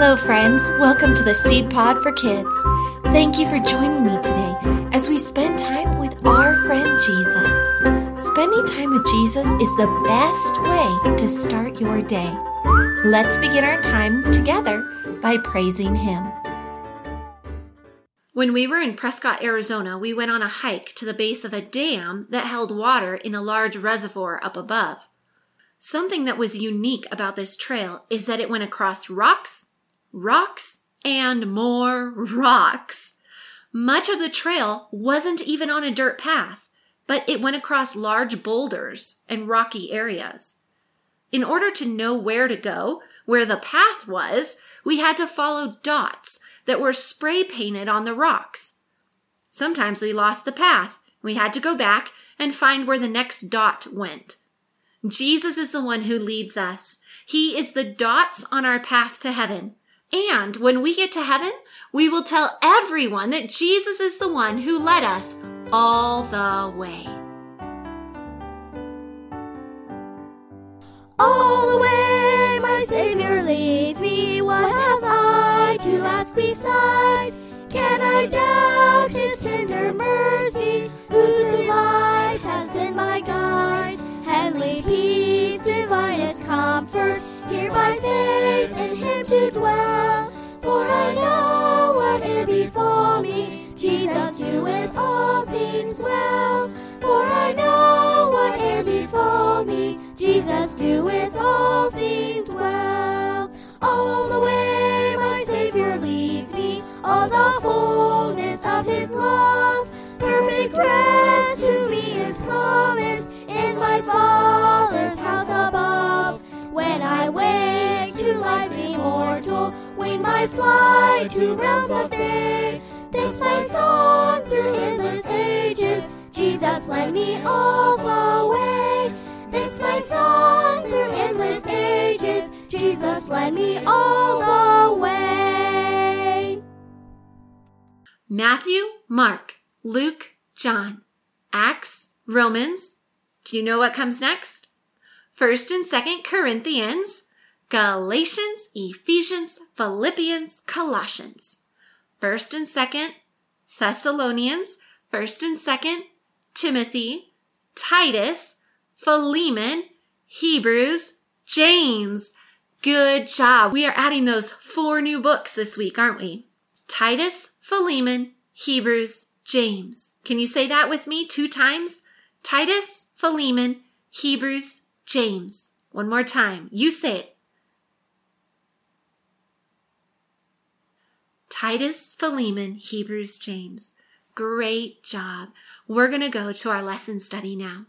Hello friends, welcome to the Seed Pod for Kids. Thank you for joining me today as we spend time with our friend Jesus. Spending time with Jesus is the best way to start your day. Let's begin our time together by praising Him. When we were in Prescott, Arizona, we went on a hike to the base of a dam that held water in a large reservoir up above. Something that was unique about this trail is that it went across rocks, and more rocks. Much of the trail wasn't even on a dirt path, but it went across large boulders and rocky areas. In order to know where to go, where the path was, we had to follow dots that were spray painted on the rocks. Sometimes we lost the path. We had to go back and find where the next dot went. Jesus is the one who leads us. He is the dots on our path to heaven. And when we get to heaven, we will tell everyone that Jesus is the one who led us all the way. All the way my Savior leads me. What have I to ask beside? Can I doubt His tender mercy, who through life has been my guide? Heavenly peace, divinest comfort, here by faith in Him to dwell. For I know whate'er befall me, Jesus doeth all things well. For I know whate'er befall me, Jesus doeth all things well. All the way my Savior leads me, all the fullness of His love. Perfect rest to me is promised in my Father's house above. When I wake to life immortal, wing my flight to realms of day. This my song through endless ages, Jesus led me all the way. This my song through endless ages, Jesus led me all the way. Matthew, Mark, Luke, John, Acts, Romans. Do you know what comes next? 1st and 2nd Corinthians, Galatians, Ephesians, Philippians, Colossians. 1st and 2nd Thessalonians, 1st and 2nd Timothy, Titus, Philemon, Hebrews, James. Good job. We are adding those 4 new books this week, aren't we? Titus, Philemon, Hebrews, James. Can you say that with me 2 times? Titus, Philemon, Hebrews, James. One more time. You say it. Titus, Philemon, Hebrews, James. Great job. We're going to go to our lesson study now.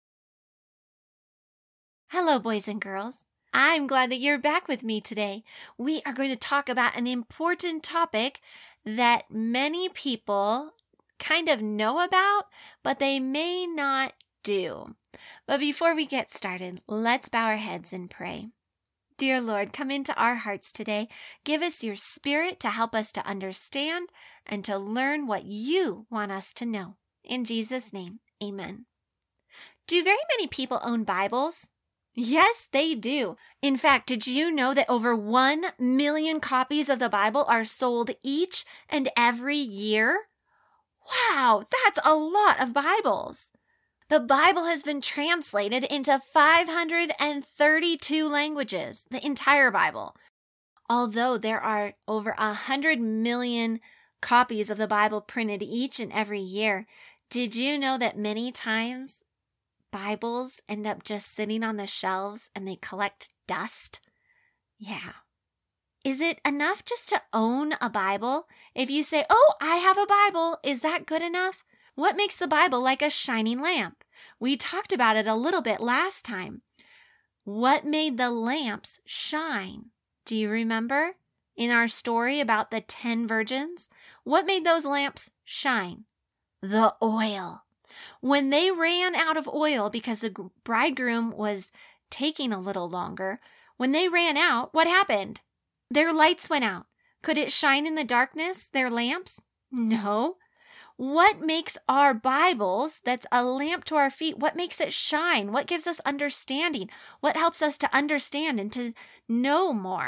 Hello, boys and girls. I'm glad that you're back with me today. We are going to talk about an important topic that many people kind of know about, but they may not do. But before we get started, let's bow our heads and pray. Dear Lord, come into our hearts today. Give us your Spirit to help us to understand and to learn what you want us to know. In Jesus' name, amen. Do very many people own Bibles? Yes, they do. In fact, did you know that over 1 million copies of the Bible are sold each and every year? Wow, that's a lot of Bibles. The Bible has been translated into 532 languages, the entire Bible. Although there are over 100 million copies of the Bible printed each and every year, did you know that many times Bibles end up just sitting on the shelves and they collect dust? Yeah. Is it enough just to own a Bible? If you say, "Oh, I have a Bible," is that good enough? What makes the Bible like a shining lamp? We talked about it a little bit last time. What made the lamps shine? Do you remember? In our story about the 10 virgins, what made those lamps shine? The oil. When they ran out of oil because the bridegroom was taking a little longer, when they ran out, what happened? Their lights went out. Could it shine in the darkness, their lamps? No. What makes our Bibles, that's a lamp to our feet, what makes it shine? What gives us understanding? What helps us to understand and to know more?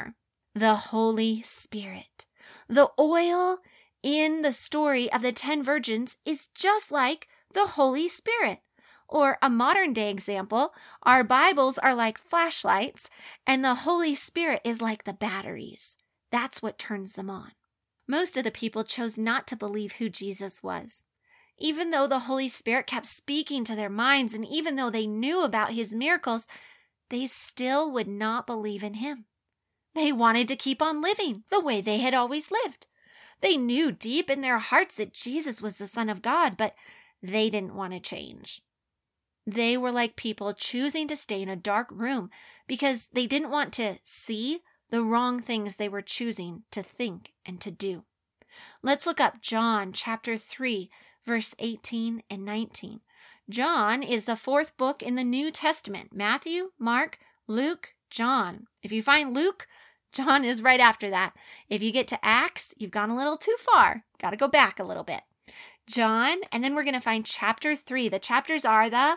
The Holy Spirit. The oil in the story of the 10 virgins is just like the Holy Spirit. Or a modern day example, our Bibles are like flashlights and the Holy Spirit is like the batteries. That's what turns them on. Most of the people chose not to believe who Jesus was. Even though the Holy Spirit kept speaking to their minds and even though they knew about his miracles, they still would not believe in him. They wanted to keep on living the way they had always lived. They knew deep in their hearts that Jesus was the Son of God, but they didn't want to change. They were like people choosing to stay in a dark room because they didn't want to see the wrong things they were choosing to think and to do. Let's look up John chapter 3, verse 18 and 19. John is the 4th book in the New Testament. Matthew, Mark, Luke, John. If you find Luke, John is right after that. If you get to Acts, you've gone a little too far. Got to go back a little bit. John, and then we're going to find chapter 3. The chapters are the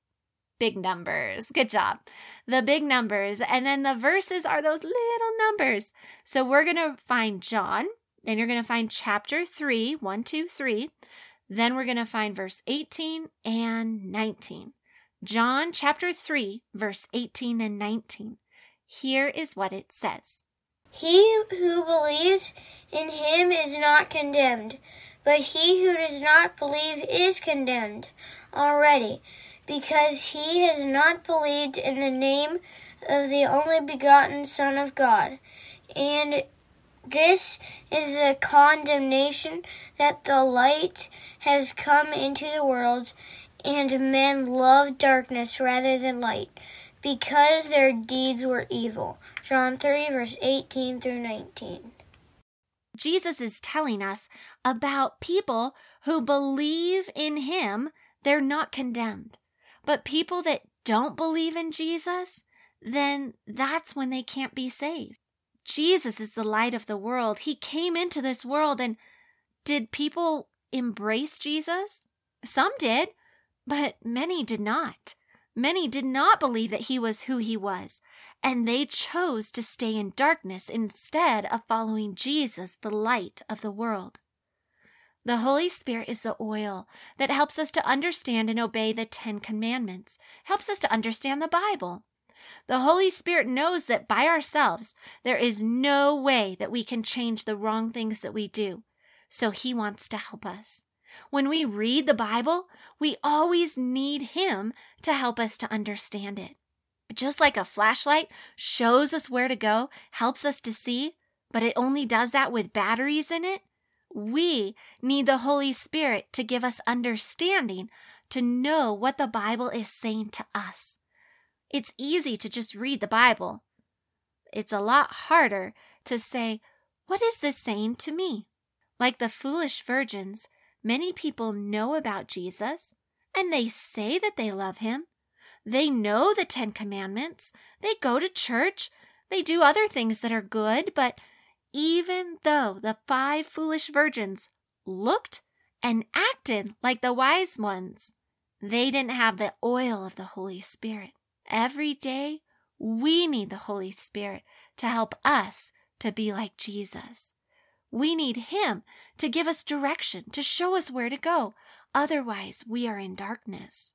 big numbers. Good job. The big numbers. And then the verses are those little numbers. So we're going to find John. Then you're going to find chapter 3, 1, 2, 3. Then we're going to find verse 18 and 19. John chapter 3, verse 18 and 19. Here is what it says. He who believes in him is not condemned, but he who does not believe is condemned already, because he has not believed in the name of the only begotten Son of God. And this is the condemnation, that the light has come into the world, and men love darkness rather than light, because their deeds were evil. John 3, verse 18 through 19. Jesus is telling us about people who believe in him, they're not condemned. But people that don't believe in Jesus, then that's when they can't be saved. Jesus is the light of the world. He came into this world, and did people embrace Jesus? Some did, but many did not. Many did not believe that he was who he was, and they chose to stay in darkness instead of following Jesus, the light of the world. The Holy Spirit is the oil that helps us to understand and obey the 10 Commandments, helps us to understand the Bible. The Holy Spirit knows that by ourselves, there is no way that we can change the wrong things that we do, so he wants to help us. When we read the Bible, we always need him to help us to understand it. Just like a flashlight shows us where to go, helps us to see, but it only does that with batteries in it, we need the Holy Spirit to give us understanding to know what the Bible is saying to us. It's easy to just read the Bible. It's a lot harder to say, what is this saying to me? Like the foolish virgins, many people know about Jesus, and they say that they love him. They know the 10 Commandments. They go to church. They do other things that are good, but even though the 5 foolish virgins looked and acted like the wise ones, they didn't have the oil of the Holy Spirit. Every day, we need the Holy Spirit to help us to be like Jesus. We need him to give us direction, to show us where to go. Otherwise, we are in darkness.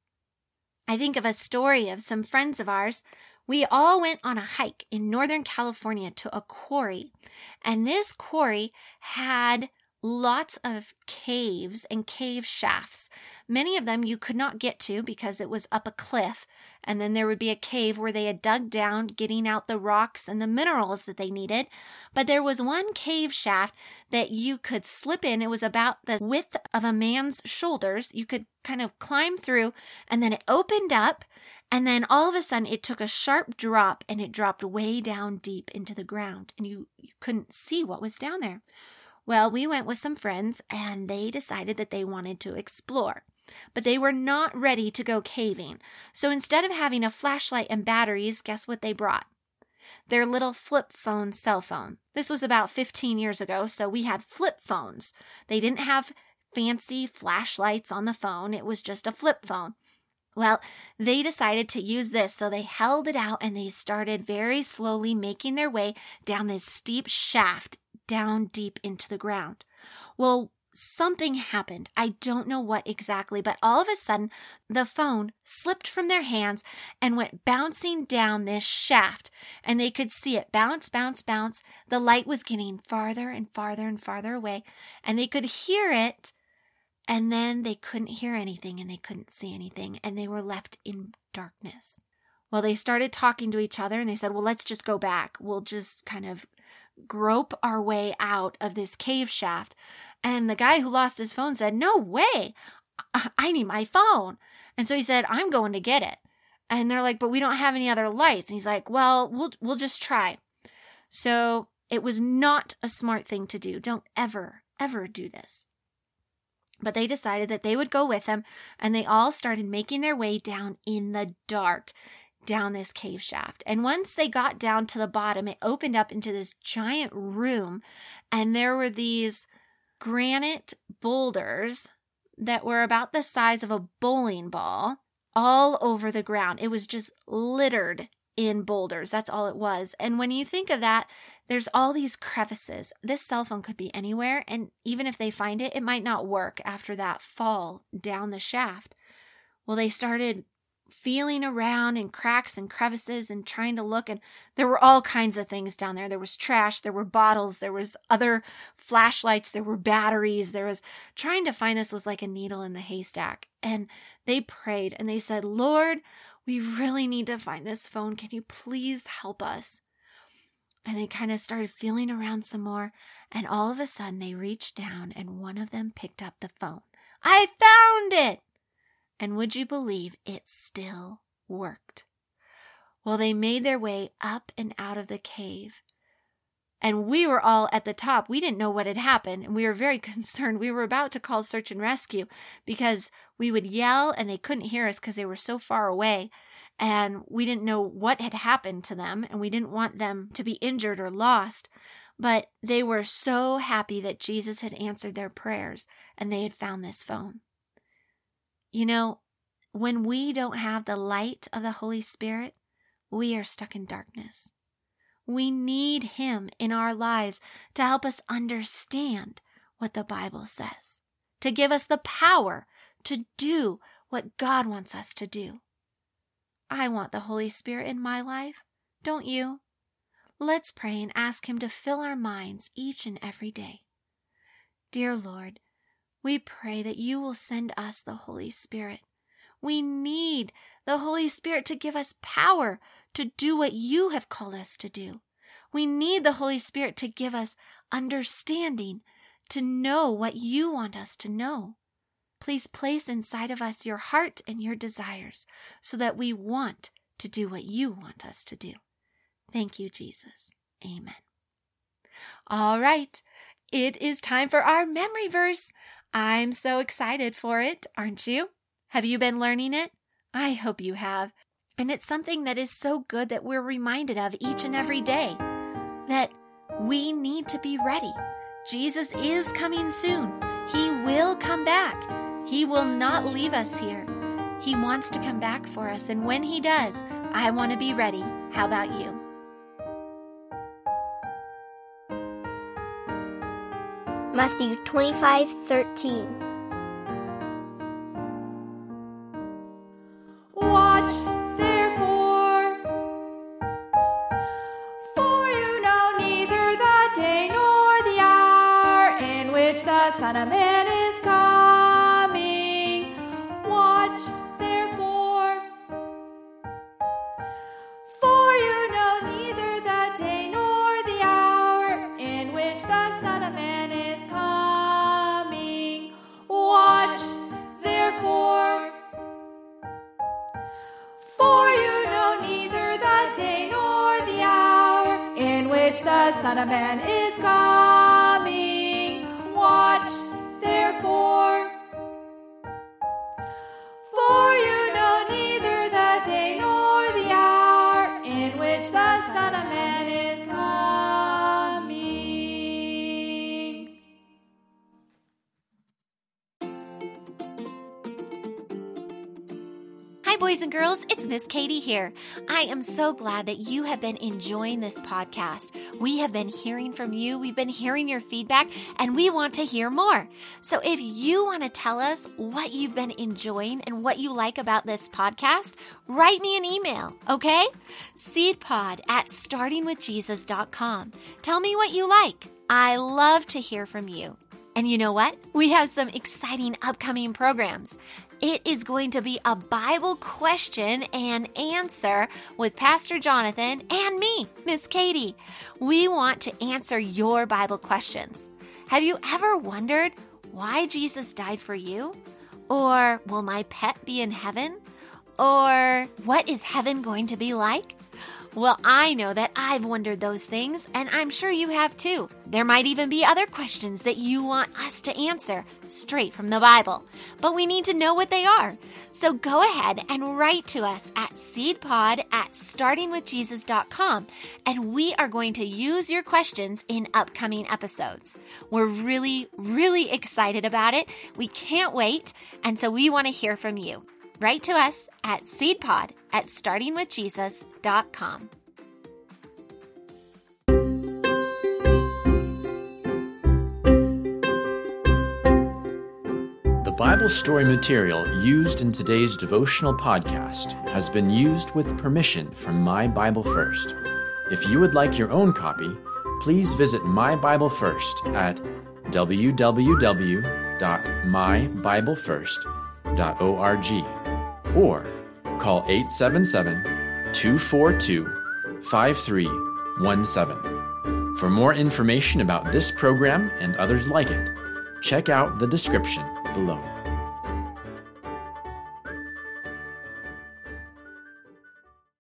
I think of a story of some friends of ours. We all went on a hike in Northern California to a quarry, and this quarry had lots of caves and cave shafts. Many of them you could not get to because it was up a cliff, and then there would be a cave where they had dug down, getting out the rocks and the minerals that they needed. But there was one cave shaft that you could slip in. It was about the width of a man's shoulders. You could kind of climb through, and then it opened up, and then all of a sudden it took a sharp drop, and it dropped way down deep into the ground, and you couldn't see what was down there. Well, we went with some friends, and they decided that they wanted to explore. But they were not ready to go caving. So instead of having a flashlight and batteries, guess what they brought? Their little flip phone cell phone. This was about 15 years ago, so we had flip phones. They didn't have fancy flashlights on the phone. It was just a flip phone. Well, they decided to use this, so they held it out and they started very slowly making their way down this steep shaft down deep into the ground. Well, something happened. I don't know what exactly, but all of a sudden, the phone slipped from their hands and went bouncing down this shaft, and they could see it bounce, bounce, bounce. The light was getting farther and farther and farther away, and they could hear it. And then they couldn't hear anything and they couldn't see anything and they were left in darkness. Well, they started talking to each other and they said, well, let's just go back. We'll just kind of grope our way out of this cave shaft. And the guy who lost his phone said, no way, I need my phone. And so he said, I'm going to get it. And they're like, but we don't have any other lights. And he's like, well, we'll just try. So it was not a smart thing to do. Don't ever, ever do this. But they decided that they would go with him, and they all started making their way down in the dark, down this cave shaft. And once they got down to the bottom, it opened up into this giant room, and there were these granite boulders that were about the size of a bowling ball all over the ground. It was just littered in boulders. That's all it was. And when you think of that, there's all these crevices. This cell phone could be anywhere, and even if they find it, it might not work after that fall down the shaft. Well, they started feeling around in cracks and crevices and trying to look, and there were all kinds of things down there. There was trash, there were bottles, there was other flashlights, there were batteries, there was trying to find this was like a needle in the haystack. And they prayed and they said, Lord, we really need to find this phone. Can you please help us? And they kind of started feeling around some more, and all of a sudden they reached down and one of them picked up the phone. I found it! And would you believe it still worked? Well, they made their way up and out of the cave. And we were all at the top. We didn't know what had happened, and we were very concerned. We were about to call search and rescue because we would yell and they couldn't hear us because they were so far away. And we didn't know what had happened to them, and we didn't want them to be injured or lost. But they were so happy that Jesus had answered their prayers and they had found this phone. You know, when we don't have the light of the Holy Spirit, we are stuck in darkness. We need Him in our lives to help us understand what the Bible says, to give us the power to do what God wants us to do. I want the Holy Spirit in my life, don't you? Let's pray and ask Him to fill our minds each and every day. Dear Lord, we pray that you will send us the Holy Spirit. We need the Holy Spirit to give us power to do what you have called us to do. We need the Holy Spirit to give us understanding, to know what you want us to know. Please place inside of us your heart and your desires so that we want to do what you want us to do. Thank you, Jesus. Amen. All right, it is time for our memory verse. I'm so excited for it, aren't you? Have you been learning it? I hope you have. And it's something that is so good that we're reminded of each and every day, that we need to be ready. Jesus is coming soon. He will come back. He will not leave us here. He wants to come back for us. And when He does, I want to be ready. How about you? Matthew 25:13. Watch, therefore, for you know neither the day nor the hour in which the Son of Man is coming. Watch, therefore, for you know neither the day nor the hour in which the Son of Man is coming. Watch, therefore, for you know neither the day nor the hour in which the Son of Man is coming. Watch, therefore, for you know neither the day nor the hour in which the Son of Man is coming. Hi, boys and girls. It's Miss Katie here. I am so glad that you have been enjoying this podcast. We have been hearing from you. We've been hearing your feedback, and we want to hear more. So if you want to tell us what you've been enjoying and what you like about this podcast, write me an email, okay? seedpod@startingwithjesus.com. Tell me what you like. I love to hear from you. And you know what? We have some exciting upcoming programs. It is going to be a Bible question and answer with Pastor Jonathan and me, Miss Katie. We want to answer your Bible questions. Have you ever wondered why Jesus died for you? Or will my pet be in heaven? Or what is heaven going to be like? Well, I know that I've wondered those things, and I'm sure you have too. There might even be other questions that you want us to answer straight from the Bible, but we need to know what they are. So go ahead and write to us at seedpod@startingwithjesus.com, and we are going to use your questions in upcoming episodes. We're really, really excited about it. We can't wait, and so we want to hear from you. Write to us at seedpod@startingwithjesus.com. The Bible story material used in today's devotional podcast has been used with permission from My Bible First. If you would like your own copy, please visit My Bible First at www.mybiblefirst.org or call 877-242-5317. For more information about this program and others like it, check out the description below.